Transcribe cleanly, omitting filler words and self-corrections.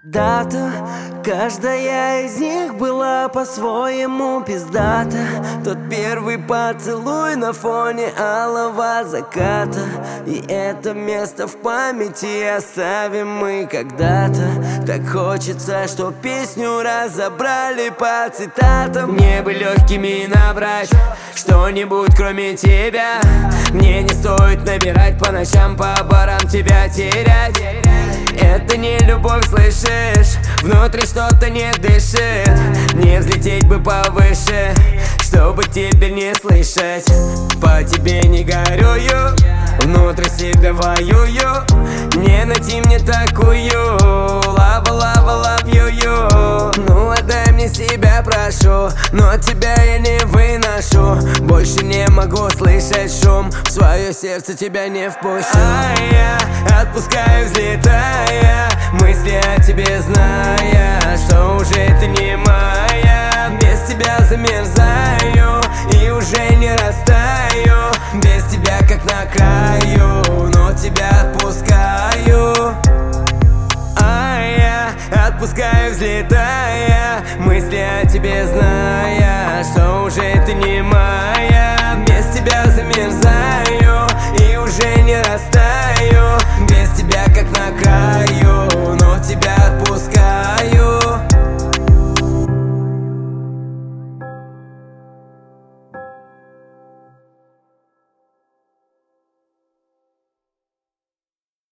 Когда-то каждая из них была по-своему пиздата. Тот первый поцелуй на фоне алого заката. И это место в памяти оставим мы когда-то. Так хочется, чтоб песню разобрали по цитатам. Мне бы легкими набрать что-нибудь кроме тебя. Мне не стоит набирать по ночам, по барам тебя терять. Это не любовь, слышишь? Внутри что-то не дышит. Не взлететь бы повыше, чтобы теперь не слышать. По тебе не горюю, внутри себя воюю. Не найти мне такую лава, лава, лав ю. Ну отдай мне себя, прошу, но тебя я не выношу. Больше не могу слышать шум, в свое сердце тебя не впущу. А я отпускаю, взлетая, мысли о тебе зная, что уже ты не моя. Без тебя замерзаю и уже не растаю.